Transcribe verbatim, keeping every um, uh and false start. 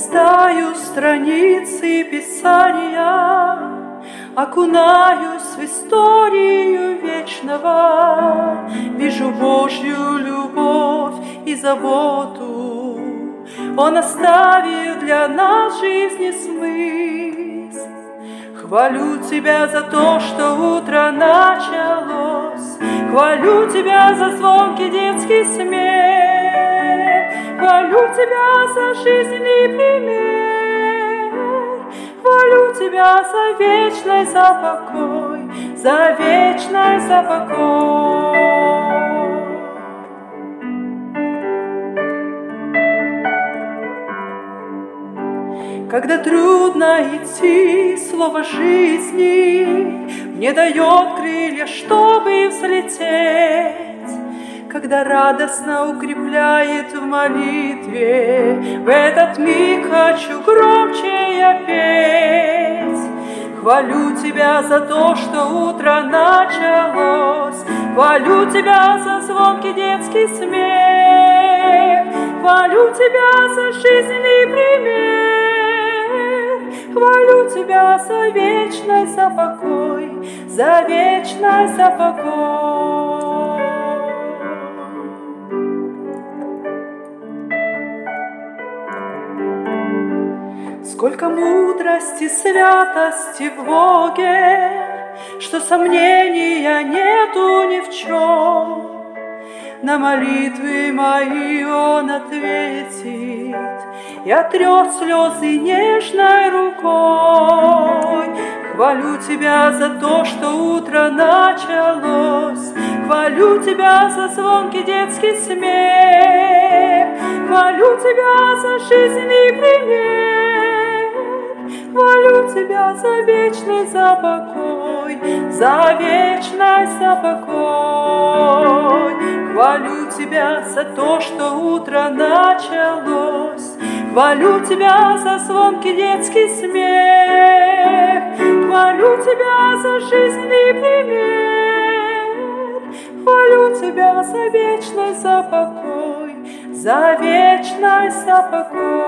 Листаю страницы Писания, окунаюсь в историю вечного, вижу Божью любовь и заботу. Он оставил для нас жизни смысл. Хвалю Тебя за то, что утро началось, хвалю Тебя за звонкий детский смех, хвалю Тебя за жизненный пример, хвалю Тебя за вечность, за покой, за вечность, за покой. Когда трудно идти, слово жизни мне дает крылья, чтобы взлететь. Когда радостно укрепляет в молитве, в этот миг хочу громче я петь. Хвалю Тебя за то, что утро началось, хвалю Тебя за звонкий детский смех, хвалю Тебя за жизненный пример, хвалю Тебя за вечность, за покой, за вечность, за покой. Сколько мудрости, святости в Боге, что сомнения нету ни в чем. На молитвы мои Он ответит и отрет слезы нежной рукой. Хвалю Тебя за то, что утро началось, хвалю Тебя за звонкий детский смех, хвалю Тебя за жизненный пример, хвалю Тебя за вечность, за покой, за вечность, за покой. Хвалю Тебя за то, что утро началось, хвалю Тебя за звонкий детский смех, хвалю Тебя за жизненный пример, хвалю Тебя за вечность, за покой, за вечность, за покой.